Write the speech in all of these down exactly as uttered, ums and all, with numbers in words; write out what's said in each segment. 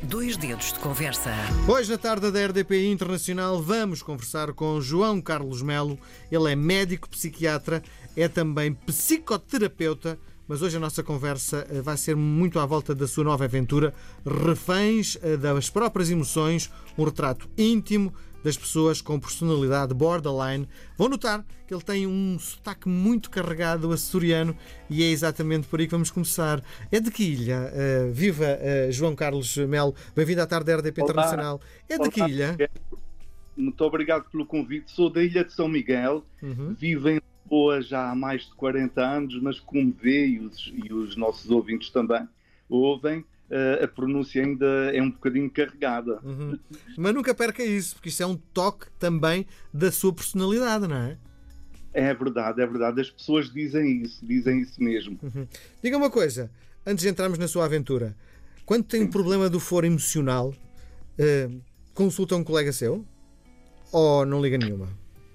Dois dedos de conversa. Hoje, na tarde da R D P Internacional, vamos conversar com João Carlos Melo. Ele é médico psiquiatra, é também psicoterapeuta, mas hoje a nossa conversa vai ser muito à volta da sua nova aventura, Reféns das Próprias Emoções, um retrato íntimo das pessoas com personalidade borderline. Vão notar que ele tem um sotaque muito carregado açoriano e é exatamente por aí que vamos começar. É de que ilha? Uh, viva uh, João Carlos Melo, bem-vindo à tarde da R D P Olá. Internacional. É de Olá, que ilha? Muito obrigado pelo convite. Sou da Ilha de São Miguel, Uhum. vivo em Lisboa já há mais de quarenta anos, mas como vê, e os, e os nossos ouvintes também ouvem, a pronúncia ainda é um bocadinho carregada. Uhum. Mas nunca perca isso, porque isso é um toque também da sua personalidade, não é? É verdade, é verdade. As pessoas dizem isso, dizem isso mesmo. Uhum. Diga uma coisa, antes de entrarmos na sua aventura, quando tem um problema do foro emocional, uh, consulta um colega seu? Ou não liga nenhuma?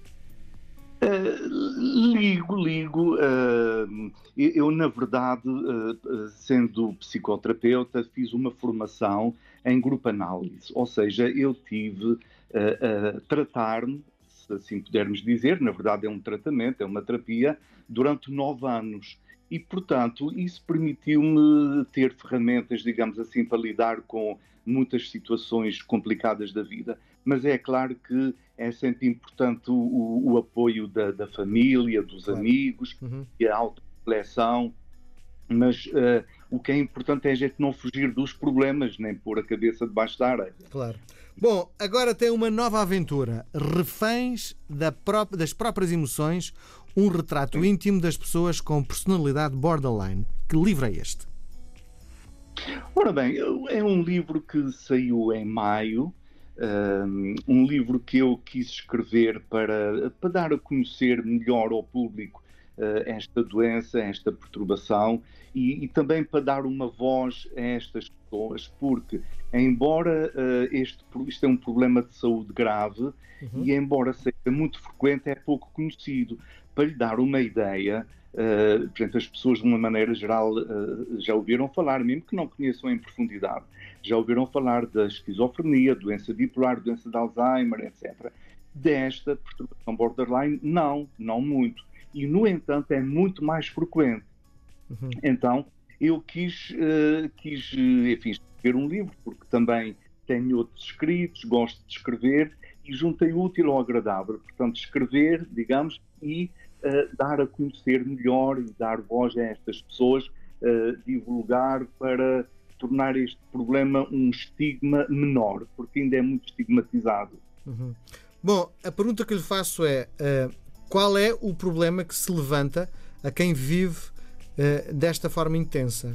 Uh, ligo, ligo. Uh, eu, eu, na verdade, uh, sendo psicoterapeuta, fiz uma formação em grupo análise. Ou seja, eu tive uh, a tratar-me, se assim pudermos dizer, na verdade é um tratamento, é uma terapia, durante nove anos. E, portanto, isso permitiu-me ter ferramentas, digamos assim, para lidar com muitas situações complicadas da vida. Mas é claro que é sempre importante o, o apoio da, da família, dos Claro. amigos, Uhum. e a autorreflexão. Mas uh, o que é importante é a gente não fugir dos problemas, nem pôr a cabeça debaixo da areia. Claro. Bom, agora tem uma nova aventura. Reféns da pró- das próprias emoções, um retrato íntimo das pessoas com personalidade borderline. Que livro é este? Ora bem, é um livro que saiu em maio, um livro que eu quis escrever para, para dar a conhecer melhor ao público uh, esta doença, esta perturbação e, e também para dar uma voz a estas pessoas, porque embora uh, este, isto é um problema de saúde grave, Uhum. e embora seja muito frequente, é pouco conhecido. Para lhe dar uma ideia, Uh, portanto, as pessoas, de uma maneira geral, uh, já ouviram falar, mesmo que não conheçam em profundidade, já ouviram falar da esquizofrenia, doença bipolar, doença de Alzheimer, etcétera. Desta perturbação borderline, não, não muito. E, no entanto, é muito mais frequente. Uhum. Então, eu quis, uh, quis enfim, escrever um livro, porque também tenho outros escritos, gosto de escrever, e juntei o útil ao agradável. Portanto, escrever, digamos, e Uh, dar a conhecer melhor e dar voz a estas pessoas, uh, divulgar para tornar este problema um estigma menor, porque ainda é muito estigmatizado. Uhum. Bom, a pergunta que lhe faço é uh, qual é o problema que se levanta a quem vive uh, desta forma intensa?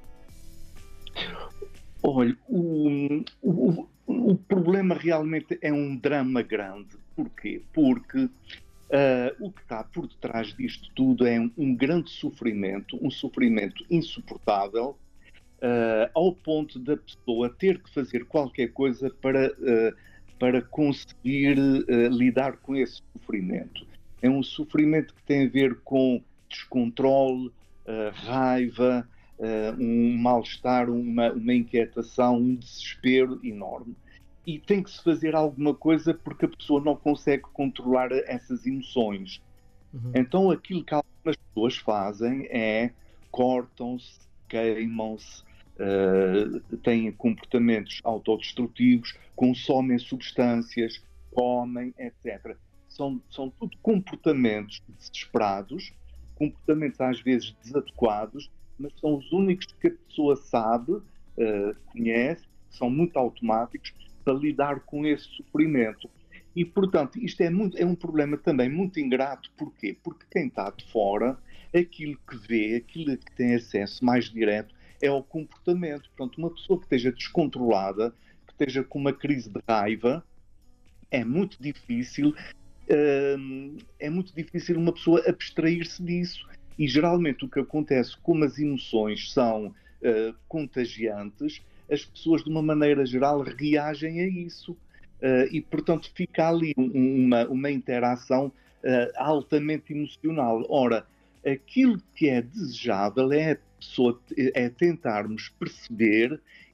Olha, o, o, o problema realmente é um drama grande. Porquê? Porque Uh, o que está por detrás disto tudo é um, um grande sofrimento, um sofrimento insuportável, uh, ao ponto da pessoa ter que fazer qualquer coisa para, uh, para conseguir uh, lidar com esse sofrimento. É um sofrimento que tem a ver com descontrole, uh, raiva, uh, um mal-estar, uma, uma inquietação, um desespero enorme. E tem que se fazer alguma coisa porque a pessoa não consegue controlar essas emoções. Uhum. Então aquilo que algumas pessoas fazem é cortam-se, queimam-se, uh, têm comportamentos autodestrutivos, consomem substâncias, comem, etcétera. São, são tudo comportamentos desesperados, comportamentos às vezes desadequados, mas são os únicos que a pessoa sabe, uh, conhece, são muito automáticos, para lidar com esse sofrimento. E, portanto, isto é, muito, é um problema também muito ingrato. Porquê? Porque quem está de fora, aquilo que vê, aquilo que tem acesso mais direto, é ao comportamento. Portanto, uma pessoa que esteja descontrolada, que esteja com uma crise de raiva, é muito difícil, hum, é muito difícil uma pessoa abstrair-se disso. E, geralmente, o que acontece, como as emoções são uh, contagiantes, as pessoas, de uma maneira geral, reagem a isso. Uh, e, portanto, fica ali um, uma, uma interação uh, altamente emocional. Ora, aquilo que é desejável é a pessoa, é tentarmos perceber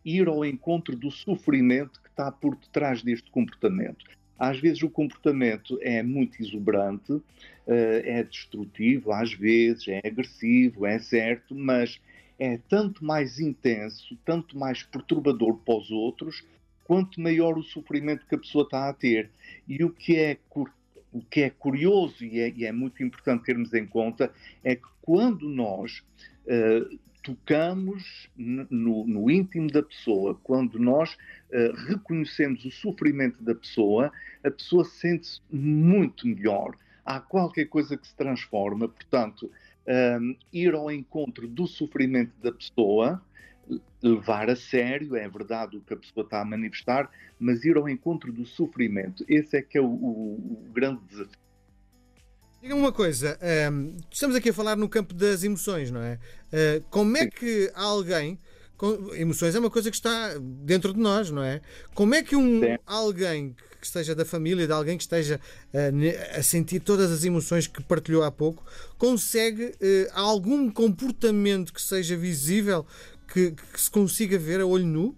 ir ao encontro do sofrimento que está por detrás deste comportamento. Às vezes o comportamento é muito exuberante, é destrutivo, às vezes é agressivo, é certo, mas é tanto mais intenso, tanto mais perturbador para os outros, quanto maior o sofrimento que a pessoa está a ter. E o que é, o que é curioso e é, e é muito importante termos em conta é que quando nós uh, tocamos no, no íntimo da pessoa, quando nós uh, reconhecemos o sofrimento da pessoa, a pessoa sente-se muito melhor. Há qualquer coisa que se transforma, portanto, um, ir ao encontro do sofrimento da pessoa, levar a sério, é verdade o que a pessoa está a manifestar, mas ir ao encontro do sofrimento, esse é que é o, o, o grande desafio. Diga-me uma coisa, um, estamos aqui a falar no campo das emoções, não é? Uh, como é que alguém... Com, emoções é uma coisa que está dentro de nós, não é? Como é que um, alguém que esteja da família, de alguém que esteja uh, a sentir todas as emoções que partilhou há pouco, consegue uh, algum comportamento que seja visível, que, que se consiga ver a olho nu?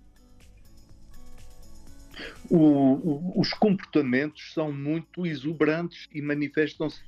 O, o, os comportamentos são muito exuberantes e manifestam-se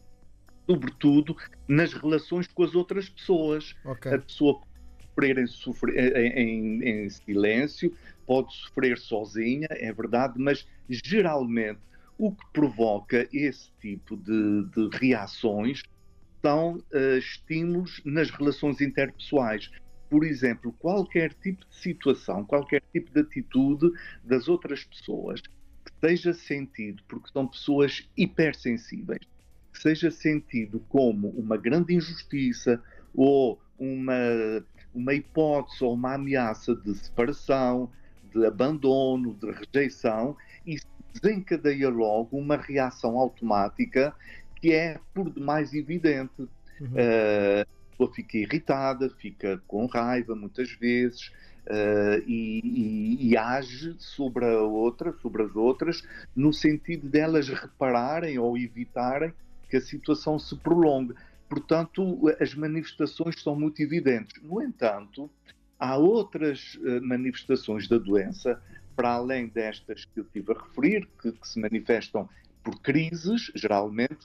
sobretudo nas relações com as outras pessoas. Okay. A pessoa pode sofrer em, em, em silêncio, pode sofrer sozinha, é verdade, mas geralmente o que provoca esse tipo de, de reações são uh, estímulos nas relações interpessoais. Por exemplo, qualquer tipo de situação, qualquer tipo de atitude das outras pessoas que seja sentido, porque são pessoas hipersensíveis, que seja sentido como uma grande injustiça ou uma, uma hipótese ou uma ameaça de separação, de abandono, de rejeição, e desencadeia logo uma reação automática que é por demais evidente. Uhum. Uh, a pessoa fica irritada, fica com raiva muitas vezes uh, e, e, e age sobre a outra, sobre as outras, no sentido delas repararem ou evitarem que a situação se prolongue. Portanto, as manifestações são muito evidentes. No entanto, há outras uh, manifestações da doença, para além destas que eu estive a referir, que, que se manifestam por crises, geralmente,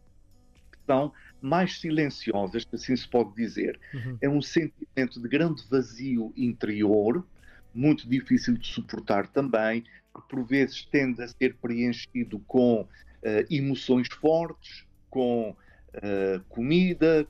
que são mais silenciosas, assim se pode dizer. Uhum. É um sentimento de grande vazio interior, muito difícil de suportar também, que por vezes tende a ser preenchido com uh, emoções fortes, com uh, comida,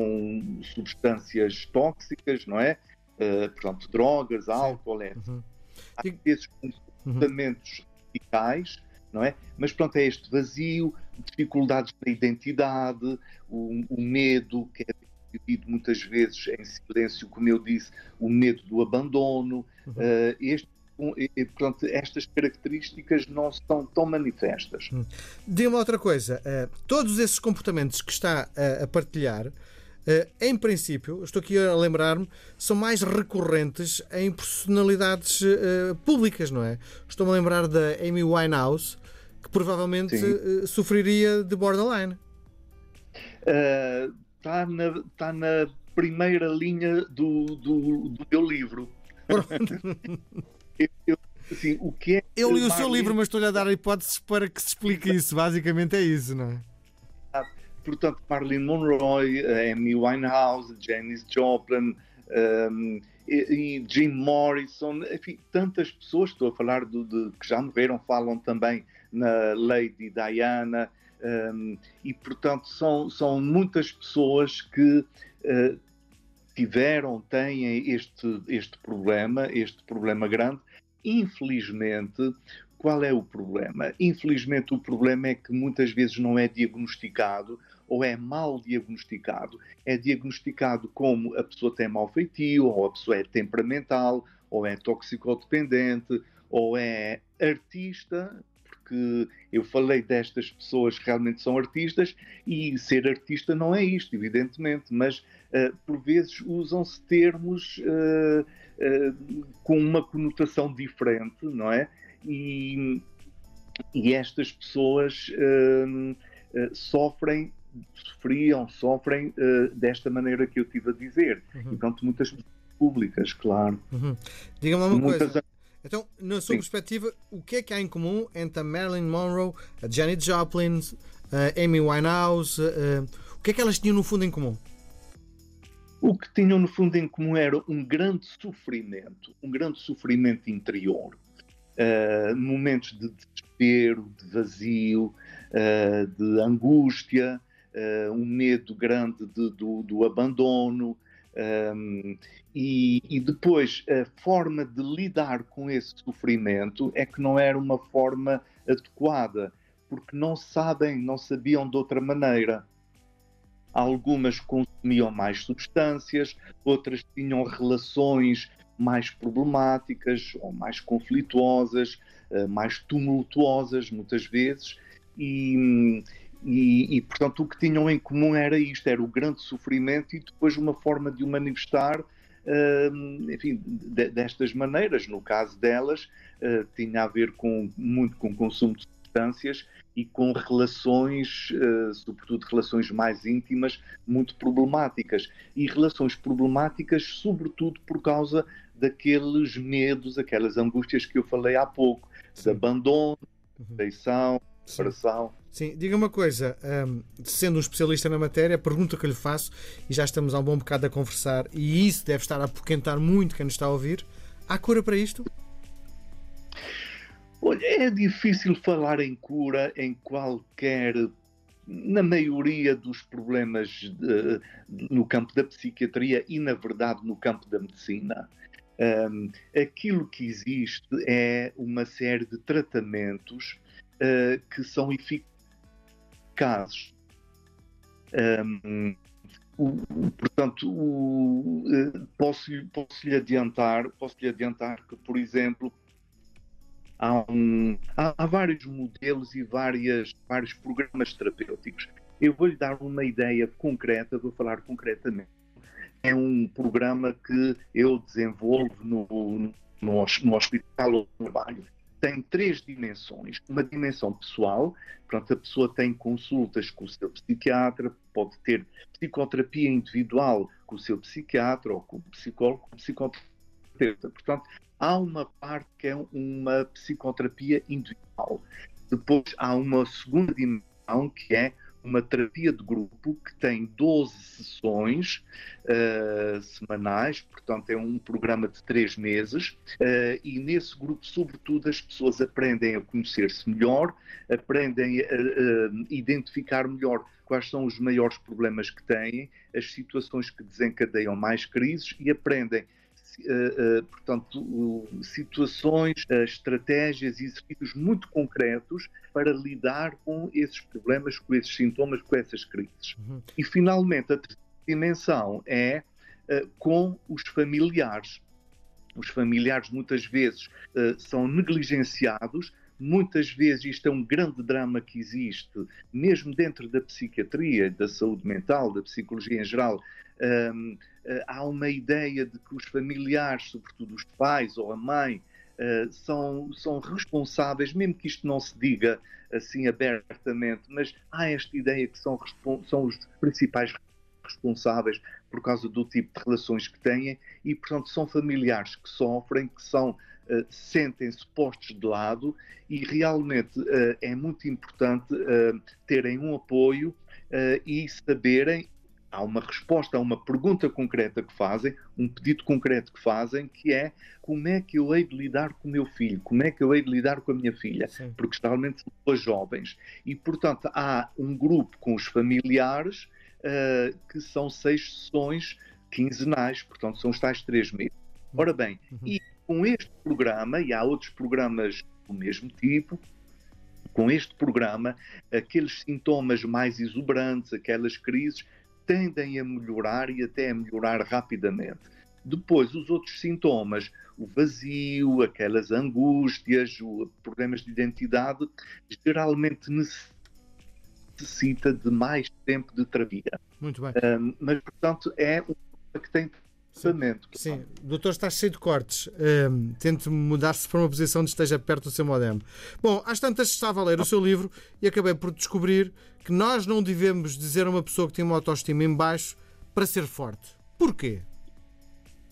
com substâncias tóxicas, não é? Uh, portanto, drogas, álcool, é. Uhum. Há esses comportamentos radicais, não é? Mas pronto, é este vazio, dificuldades na identidade, o, o medo, que é vivido muitas vezes em silêncio, como eu disse, o medo do abandono, uhum. uh, este E, portanto, estas características não são tão manifestas. Hum. Diga-me outra coisa. Uh, todos esses comportamentos que está uh, a partilhar, uh, em princípio, estou aqui a lembrar-me, são mais recorrentes em personalidades uh, públicas, não é? Estou-me a lembrar da Amy Winehouse, que provavelmente uh, sofreria de borderline. Está uh, na, tá na primeira linha do, do, do meu livro. Eu, assim, o que é eu li o seu livro, mas estou-lhe a dar a hipótese para que se explique isso. Basicamente é isso, não é? Portanto, Marilyn Monroe, Amy Winehouse, Janis Joplin um, e, e Jim Morrison, enfim, tantas pessoas, estou a falar do, de, que já morreram, falam também na Lady Diana, um, e portanto são, são muitas pessoas que uh, tiveram, têm este, este problema, este problema grande. Infelizmente, qual é o problema? Infelizmente, o problema é que muitas vezes não é diagnosticado ou é mal diagnosticado. É diagnosticado como a pessoa tem mau feitio, ou a pessoa é temperamental, ou é toxicodependente, ou é artista, porque eu falei destas pessoas que realmente são artistas, e ser artista não é isto, evidentemente, mas uh, por vezes usam-se termos uh, uh, com uma conotação diferente, não é? E, e estas pessoas uh, uh, sofrem, sofriam, sofrem uh, desta maneira que eu estive a dizer. Uhum. Enquanto muitas pessoas públicas, claro. Uhum. Diga-me uma Muitas... coisa. Então, na sua Sim. perspectiva, o que é que há em comum entre a Marilyn Monroe, a Janis Joplin, a Amy Winehouse? Uh, o que é que elas tinham no fundo em comum? O que tinham no fundo em comum era um grande sofrimento, um grande sofrimento interior. Uh, momentos de desespero, de vazio, uh, de angústia, uh, um medo grande de, do, do abandono. Um, e, e depois a forma de lidar com esse sofrimento é que não era uma forma adequada, porque não sabem, não sabiam de outra maneira. Algumas consumiam mais substâncias, outras tinham relações mais problemáticas ou mais conflituosas, mais tumultuosas muitas vezes, e, e, e portanto o que tinham em comum era isto, era o grande sofrimento e depois uma forma de o manifestar, uh, enfim, de, destas maneiras. No caso delas, uh, tinha a ver com, muito com o consumo de substâncias e com relações, uh, sobretudo relações mais íntimas, muito problemáticas. E relações problemáticas, sobretudo por causa daqueles medos, aquelas angústias que eu falei há pouco, Sim. de abandono, de traição, de separação. Sim, diga uma coisa, um, sendo um especialista na matéria, a pergunta que eu lhe faço, e já estamos há um bom bocado a conversar, e isso deve estar a apoquentar muito quem nos está a ouvir, há cura para isto? Olha, é difícil falar em cura em qualquer, na maioria dos problemas de, no campo da psiquiatria e, na verdade, no campo da medicina. Um, aquilo que existe é uma série de tratamentos uh, que são eficazes. Um, o, portanto, o, uh, posso, posso lhe adiantar, posso lhe adiantar que, por exemplo, Há, um, há, há vários modelos e várias, vários programas terapêuticos. Eu vou-lhe dar uma ideia concreta, vou falar concretamente. É um programa que eu desenvolvo no, no, no hospital onde trabalho. Tem três dimensões. Uma dimensão pessoal, portanto, a pessoa tem consultas com o seu psiquiatra, pode ter psicoterapia individual com o seu psiquiatra ou com o psicólogo, com o psicoterapeuta. Portanto, há uma parte que é uma psicoterapia individual. Depois há uma segunda dimensão que é uma terapia de grupo que tem doze sessões uh, semanais, portanto é um programa de três meses uh, e nesse grupo, sobretudo, as pessoas aprendem a conhecer-se melhor, aprendem a, a identificar melhor quais são os maiores problemas que têm, as situações que desencadeiam mais crises e aprendem Uh, uh, portanto, uh, situações, uh, estratégias e exercícios muito concretos para lidar com esses problemas, com esses sintomas, com essas crises. Uhum. E, finalmente, a terceira dimensão é uh, com os familiares. Os familiares, muitas vezes, uh, são negligenciados. Muitas vezes isto é um grande drama que existe, mesmo dentro da psiquiatria, da saúde mental, da psicologia em geral. Um, uh, há uma ideia de que os familiares, sobretudo os pais ou a mãe, uh, são, são responsáveis, mesmo que isto não se diga assim abertamente, mas há esta ideia que são, são os principais responsáveis por causa do tipo de relações que têm e, portanto, são familiares que sofrem, que são, uh, sentem-se postos de lado e realmente uh, é muito importante uh, terem um apoio uh, e saberem. Há uma resposta a uma pergunta concreta que fazem, um pedido concreto que fazem, que é como é que eu hei de lidar com o meu filho, como é que eu hei de lidar com a minha filha, Sim. porque geralmente são duas jovens. E, portanto, há um grupo com os familiares uh, que são seis sessões quinzenais, portanto, são os tais três meses. Ora bem, uhum. e com este programa, e há outros programas do mesmo tipo, com este programa, aqueles sintomas mais exuberantes, aquelas crises, tendem a melhorar e até a melhorar rapidamente. Depois, os outros sintomas, o vazio, aquelas angústias, os problemas de identidade, geralmente necessita de mais tempo de terapia. Muito bem. Um, mas, portanto, é um que tem tratamento. Sim, o doutor está cheio de cortes. Um, tente mudar-se para uma posição onde esteja perto do seu modem. Bom, às tantas estava a ler o seu livro e acabei por descobrir que nós não devemos dizer a uma pessoa que tem uma autoestima em baixo para ser forte. Porquê?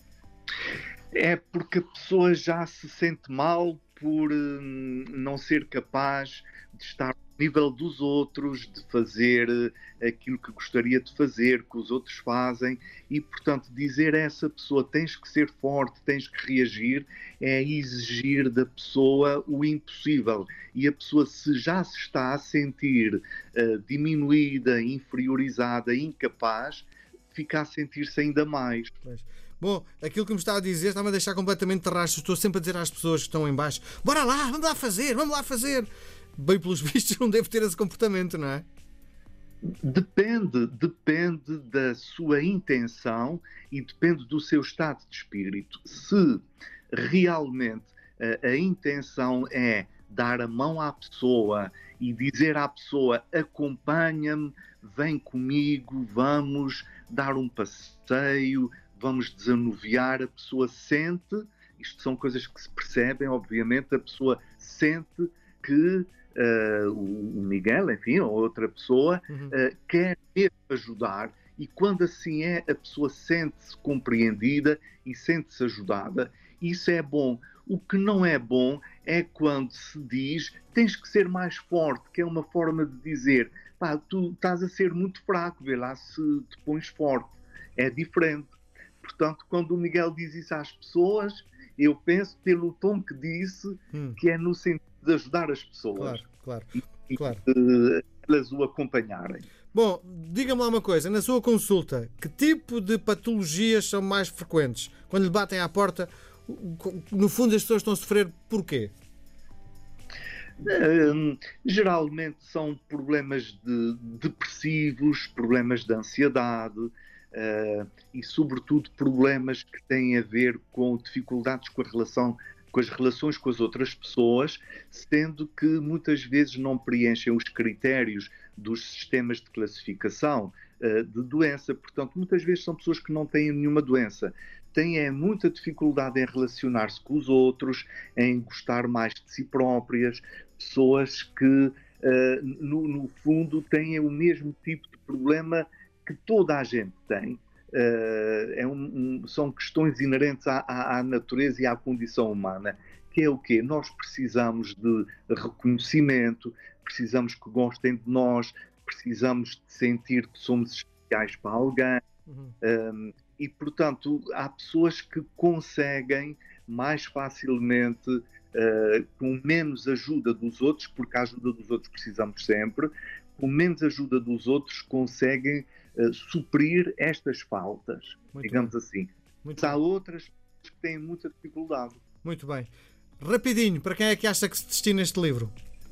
É porque a pessoa já se sente mal por hum, não ser capaz de estar ao nível dos outros, de fazer eh, aquilo que gostaria de fazer, que os outros fazem, e, portanto, dizer a essa pessoa tens que ser forte, tens que reagir, é exigir da pessoa o impossível. E a pessoa, se já se está a sentir eh, diminuída, inferiorizada, incapaz, fica a sentir-se ainda mais. Pois. Bom, aquilo que me está a dizer está-me a deixar completamente de rastro. Estou sempre a dizer às pessoas que estão em baixo: bora lá, vamos lá fazer, vamos lá fazer. Bem, pelos vistos, não devo ter esse comportamento, não é? Depende, depende da sua intenção e depende do seu estado de espírito. Se realmente a, a intenção é dar a mão à pessoa e dizer à pessoa acompanha-me, vem comigo, vamos dar um passeio, vamos desanuviar, a pessoa sente, isto são coisas que se percebem, obviamente, a pessoa sente que uh, o Miguel, enfim, ou outra pessoa, Uhum. uh, quer mesmo ajudar, e quando assim é, a pessoa sente-se compreendida e sente-se ajudada. Isso é bom. O que não é bom é quando se diz tens que ser mais forte, que é uma forma de dizer pá, tu estás a ser muito fraco, vê lá se te pões forte. É diferente. Portanto, quando o Miguel diz isso às pessoas, eu penso, pelo tom que disse, Hum. que é no sentido de ajudar as pessoas. Claro, claro, e claro. de elas o acompanharem. Bom, diga-me lá uma coisa, na sua consulta, que tipo de patologias são mais frequentes? Quando lhe batem à porta, no fundo as pessoas estão a sofrer porquê? Um, geralmente são problemas de depressivos, problemas de ansiedade uh, e, sobretudo, problemas que têm a ver com dificuldades com a relação, com as relações com as outras pessoas, sendo que muitas vezes não preenchem os critérios dos sistemas de classificação uh, de doença. Portanto, muitas vezes são pessoas que não têm nenhuma doença. Têm é, muita dificuldade em relacionar-se com os outros, em gostar mais de si próprias, pessoas que, uh, no, no fundo, têm o mesmo tipo de problema que toda a gente tem. Uh, é um, um, são questões inerentes à, à, à natureza e à condição humana, que é o quê? Nós precisamos de reconhecimento, precisamos que gostem de nós, precisamos de sentir que somos especiais para alguém. Uhum. Um, e, portanto, há pessoas que conseguem mais facilmente, uh, com menos ajuda dos outros, porque a ajuda dos outros precisamos sempre, com menos ajuda dos outros conseguem uh, suprir estas faltas, Muito digamos bem. assim. Muito Mas há bem. outras que têm muita dificuldade. Muito bem. Rapidinho, para quem é que acha que se destina este livro?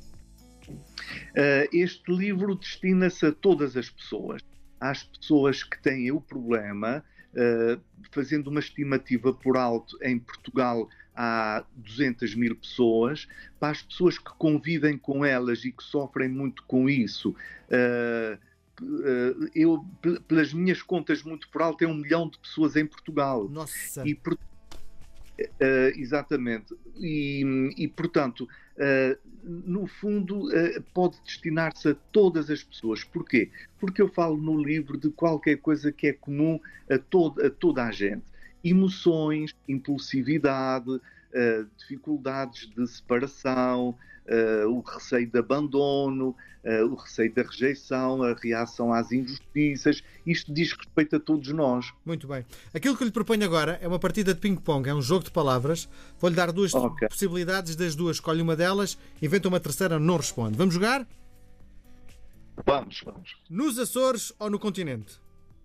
Uh, este livro destina-se a todas as pessoas. Às pessoas que têm o problema, uh, fazendo uma estimativa por alto, em Portugal há duzentas mil pessoas, para as pessoas que convivem com elas e que sofrem muito com isso, uh, uh, eu, pelas minhas contas muito por alto, é um milhão de pessoas em Portugal. Nossa! E, uh, exatamente. E, e portanto, uh, no fundo, uh, pode destinar-se a todas as pessoas. Porquê? Porque eu falo no livro de qualquer coisa que é comum a, todo, a toda a gente. Emoções, impulsividade, uh, dificuldades de separação, uh, o receio de abandono, uh, o receio da rejeição, a reação às injustiças. Isto diz respeito a todos nós. Muito bem. Aquilo que eu lhe proponho agora é uma partida de ping-pong, é um jogo de palavras. Vou-lhe dar duas Okay. possibilidades, das duas escolhe uma delas, inventa uma terceira, não responde. Vamos jogar? Vamos, vamos. Nos Açores ou no continente?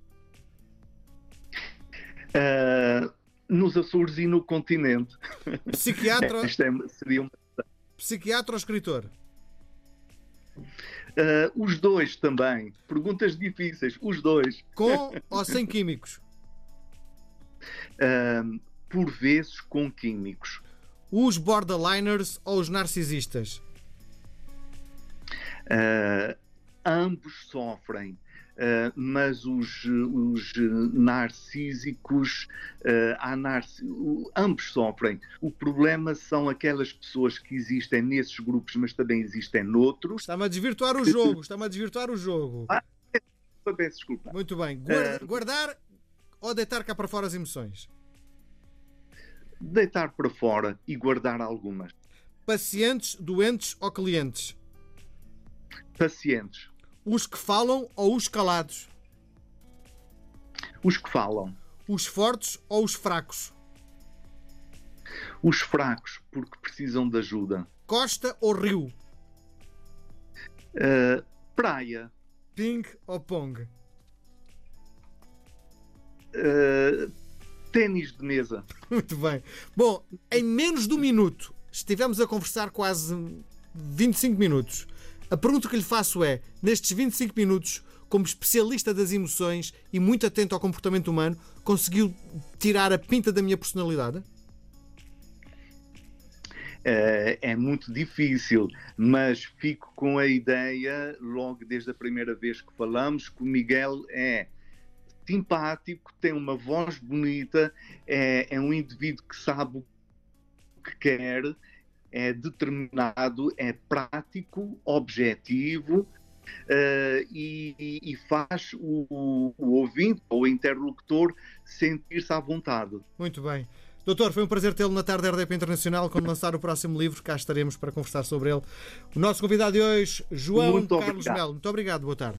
Uh, nos Açores e no continente. Psiquiatra, Esta é, seria uma... psiquiatra ou escritor? Uh, os dois também. Perguntas difíceis. Os dois. Com ou sem químicos? Uh, por vezes com químicos. Os borderliners ou os narcisistas? Uh, ambos sofrem. Uh, mas os, os narcísicos, uh, há narci... ambos sofrem. O problema são aquelas pessoas que existem nesses grupos, mas também existem noutros. Está-me a desvirtuar o jogo, está-me a desvirtuar o jogo. Ah, peço desculpa. Muito bem. Guarda, guardar ou deitar cá para fora as emoções? deitar para fora e guardar algumas. Pacientes, doentes ou clientes? Pacientes. Os que falam ou os calados? Os que falam. Os fortes ou os fracos? Os fracos, porque precisam de ajuda. Costa ou rio? Uh, praia. Ping ou pong? Uh, ténis de mesa. Muito bem. Bom, em menos de um minuto, estivemos a conversar quase vinte e cinco minutos. A pergunta que lhe faço é, nestes vinte e cinco minutos, como especialista das emoções e muito atento ao comportamento humano, conseguiu tirar a pinta da minha personalidade? Uh, é muito difícil, mas fico com a ideia, logo desde a primeira vez que falamos, que o Miguel é simpático, tem uma voz bonita, é, é um indivíduo que sabe o que quer, é determinado, é prático, objetivo uh, e, e faz o, o ouvinte ou o interlocutor sentir-se à vontade. Muito bem. Doutor, foi um prazer tê-lo na tarde da R D P Internacional. Quando lançar o próximo livro, cá estaremos para conversar sobre ele. O nosso convidado de hoje, João Carlos Melo. Muito obrigado, boa tarde.